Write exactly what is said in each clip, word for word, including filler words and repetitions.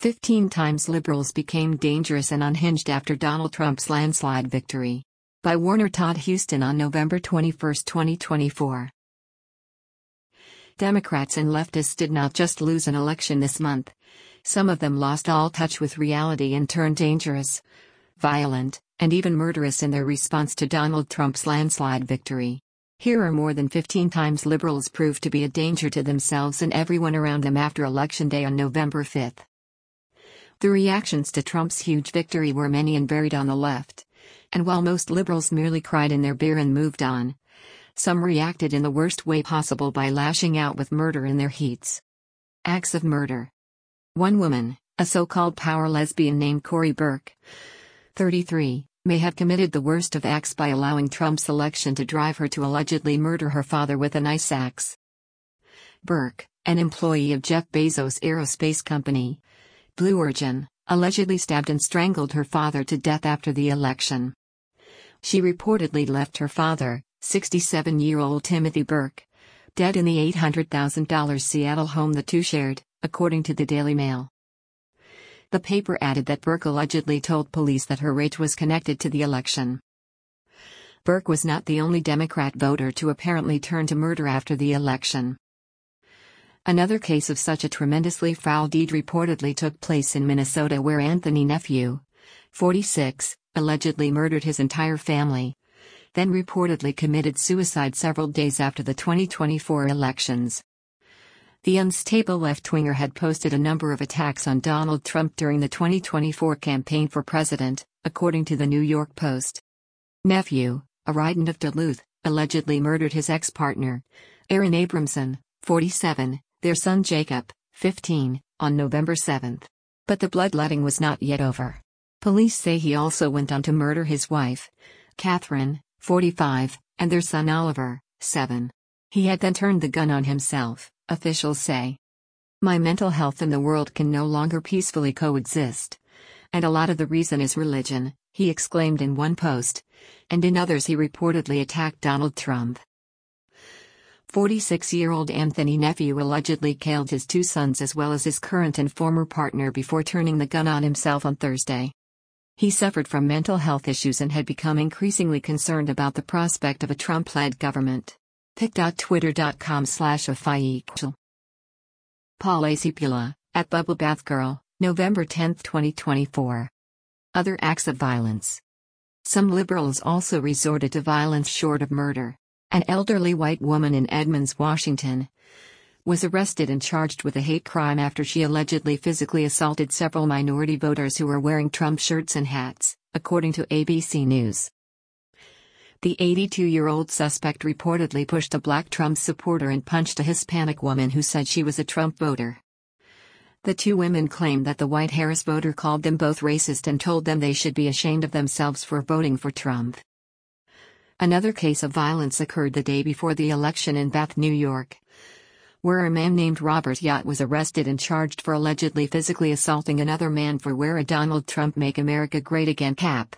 fifteen times liberals became dangerous and unhinged after Donald Trump's landslide victory. By Warner Todd Huston on November twenty-first, twenty twenty-four. Democrats and leftists did not just lose an election this month. Some of them lost all touch with reality and turned dangerous, violent, and even murderous in their response to Donald Trump's landslide victory. Here are more than fifteen times liberals proved to be a danger to themselves and everyone around them after Election Day on November fifth. The reactions to Trump's huge victory were many and varied on the left. And while most liberals merely cried in their beer and moved on, some reacted in the worst way possible by lashing out with murder in their heats. Acts of murder. One woman, a so-called power lesbian named Corey Burke, thirty-three, may have committed the worst of acts by allowing Trump's election to drive her to allegedly murder her father with an ice axe. Burke, an employee of Jeff Bezos' aerospace company, Blue Origin, allegedly stabbed and strangled her father to death after the election. She reportedly left her father, sixty-seven-year-old Timothy Burke, dead in the eight hundred thousand dollars Seattle home the two shared, according to the Daily Mail. The paper added that Burke allegedly told police that her rage was connected to the election. Burke was not the only Democrat voter to apparently turn to murder after the election. Another case of such a tremendously foul deed reportedly took place in Minnesota, where Anthony Nephew, forty-six, allegedly murdered his entire family, then reportedly committed suicide several days after the twenty twenty-four elections. The unstable left-winger had posted a number of attacks on Donald Trump during the twenty twenty-four campaign for president, according to the New York Post. Nephew, a resident of Duluth, allegedly murdered his ex-partner, Aaron Abramson, forty-seven, their son Jacob, fifteen, on November seventh. But the bloodletting was not yet over. Police say he also went on to murder his wife, Catherine, forty-five, and their son Oliver, seven. He had then turned the gun on himself, officials say. My mental health and the world can no longer peacefully coexist. And a lot of the reason is religion, he exclaimed in one post. And in others he reportedly attacked Donald Trump. forty-six-year-old Anthony Nephew allegedly killed his two sons as well as his current and former partner before turning the gun on himself on Thursday. He suffered from mental health issues and had become increasingly concerned about the prospect of a Trump-led government. pic.twitter.com slash afiequal. Paul Acipula, at Bubble Bath Girl, November tenth, twenty twenty-four. Other acts of violence. Some liberals also resorted to violence short of murder. An elderly white woman in Edmonds, Washington, was arrested and charged with a hate crime after she allegedly physically assaulted several minority voters who were wearing Trump shirts and hats, according to A B C News. The eighty-two-year-old suspect reportedly pushed a black Trump supporter and punched a Hispanic woman who said she was a Trump voter. The two women claimed that the white Harris voter called them both racist and told them they should be ashamed of themselves for voting for Trump. Another case of violence occurred the day before the election in Bath, New York, where a man named Robert Yacht was arrested and charged for allegedly physically assaulting another man for wear a Donald Trump Make America Great Again cap.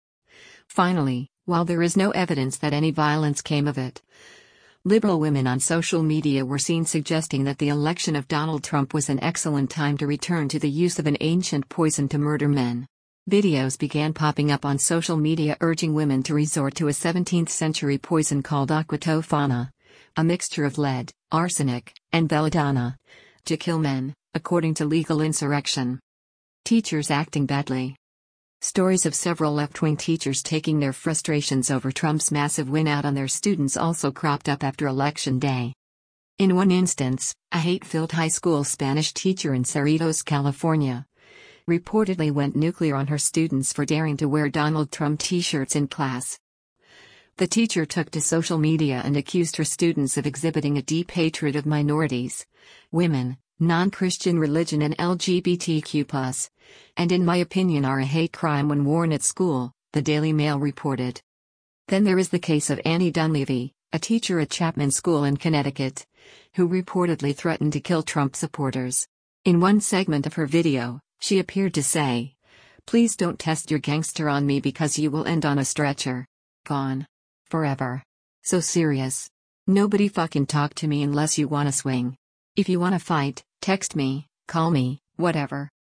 Finally, while there is no evidence that any violence came of it, liberal women on social media were seen suggesting that the election of Donald Trump was an excellent time to return to the use of an ancient poison to murder men. Videos began popping up on social media urging women to resort to a seventeenth century poison called aqua tofana, a mixture of lead, arsenic, and belladonna, to kill men, according to Legal Insurrection. Teachers acting badly. Stories of several left-wing teachers taking their frustrations over Trump's massive win out on their students also cropped up after Election Day. In one instance, a hate-filled high school Spanish teacher in Cerritos, California, reportedly went nuclear on her students for daring to wear Donald Trump t-shirts in class. The teacher took to social media and accused her students of exhibiting a deep hatred of minorities, women, non-Christian religion and L G B T Q plus, and in my opinion are a hate crime when worn at school, the Daily Mail reported. Then there is the case of Annie Dunleavy, a teacher at Chapman School in Connecticut, who reportedly threatened to kill Trump supporters. In one segment of her video, she appeared to say, "Please don't test your gangster on me because you will end on a stretcher. Gone. Forever. So serious. Nobody fucking talk to me unless you wanna swing. If you wanna fight, text me, call me, whatever."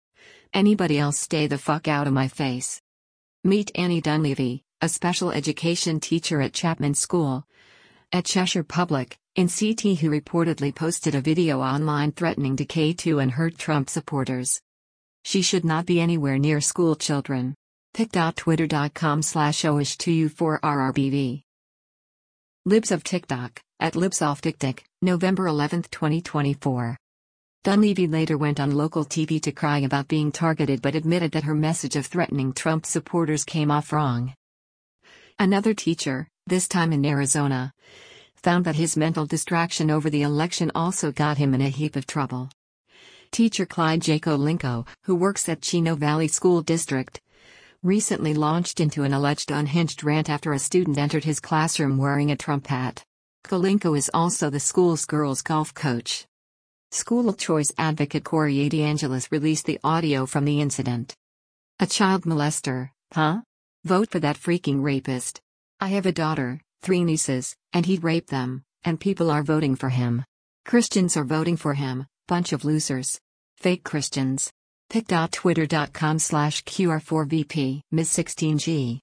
Anybody else stay the fuck out of my face. Meet Annie Dunleavy, a special education teacher at Chapman School at Cheshire Public, in C T, who reportedly posted a video online threatening to K two and hurt Trump supporters. She should not be anywhere near school children. pic.twitter.com slash oish2u4rrbv. Libs of TikTok, at libsoftiktok, November eleventh twenty twenty-four. Dunleavy later went on local T V to cry about being targeted but admitted that her message of threatening Trump supporters came off wrong. Another teacher, this time in Arizona, found that his mental distraction over the election also got him in a heap of trouble. Teacher Clyde Jacolinko, who works at Chino Valley School District, recently launched into an alleged unhinged rant after a student entered his classroom wearing a Trump hat. Kolinko is also the school's girls' golf coach. School choice advocate Corey DeAngelis released the audio from the incident. A child molester, huh? Vote for that freaking rapist. I have a daughter, three nieces, and he'd rape them, and people are voting for him. Christians are voting for him, bunch of losers. Fake Christians. pic.twitter.com slash QR4VP, Miz sixteen G.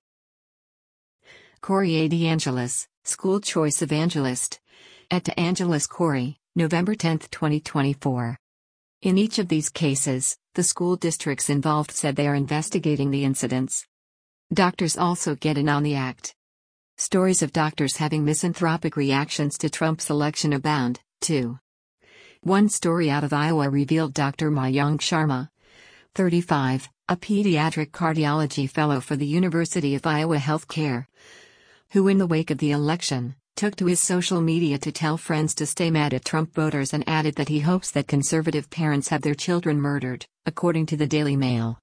Corey DeAngelis, school choice evangelist. At DeAngelis Corey, November tenth twenty twenty-four. In each of these cases, the school districts involved said they are investigating the incidents. Doctors also get in on the act. Stories of doctors having misanthropic reactions to Trump's election abound, too. One story out of Iowa revealed Doctor Mayank Sharma, thirty-five, a pediatric cardiology fellow for the University of Iowa Healthcare, who in the wake of the election, took to his social media to tell friends to stay mad at Trump voters and added that he hopes that conservative parents have their children murdered, according to the Daily Mail.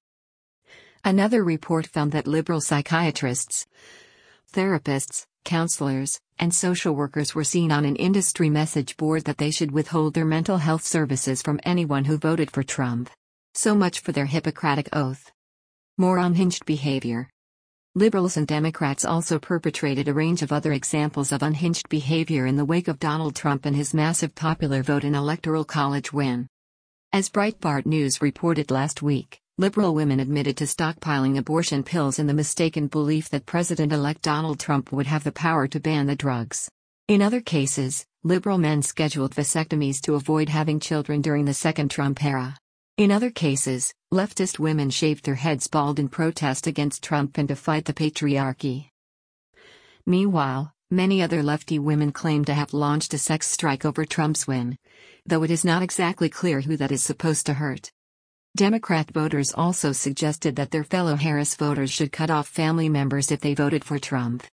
Another report found that liberal psychiatrists, therapists, counselors, and social workers were seen on an industry message board that they should withhold their mental health services from anyone who voted for Trump. So much for their Hippocratic oath. More unhinged behavior. Liberals and Democrats also perpetrated a range of other examples of unhinged behavior in the wake of Donald Trump and his massive popular vote and electoral college win. As Breitbart News reported last week, liberal women admitted to stockpiling abortion pills in the mistaken belief that President-elect Donald Trump would have the power to ban the drugs. In other cases, liberal men scheduled vasectomies to avoid having children during the second Trump era. In other cases, leftist women shaved their heads bald in protest against Trump and to fight the patriarchy. Meanwhile, many other lefty women claim to have launched a sex strike over Trump's win, though it is not exactly clear who that is supposed to hurt. Democrat voters also suggested that their fellow Harris voters should cut off family members if they voted for Trump.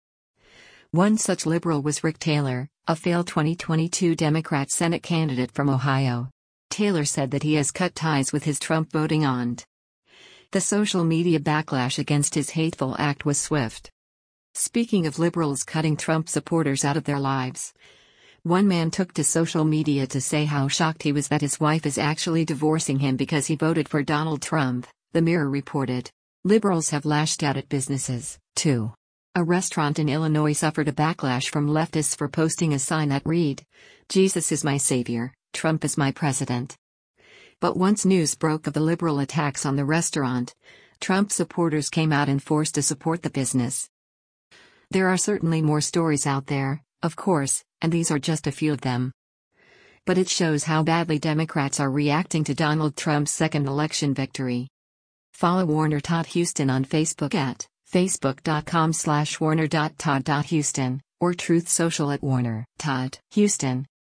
One such liberal was Rick Taylor, a failed twenty twenty-two Democrat Senate candidate from Ohio. Taylor said that he has cut ties with his Trump voting aunt. The social media backlash against his hateful act was swift. Speaking of liberals cutting Trump supporters out of their lives, one man took to social media to say how shocked he was that his wife is actually divorcing him because he voted for Donald Trump, the Mirror reported. Liberals have lashed out at businesses, too. A restaurant in Illinois suffered a backlash from leftists for posting a sign that read, "Jesus is my savior, Trump is my president." But once news broke of the liberal attacks on the restaurant, Trump supporters came out in force to support the business. There are certainly more stories out there, of course, and these are just a few of them. But it shows how badly Democrats are reacting to Donald Trump's second election victory. Follow Warner Todd Houston on Facebook at facebook.com slash warner.todd.houston, or Truth Social at Warner Todd Houston.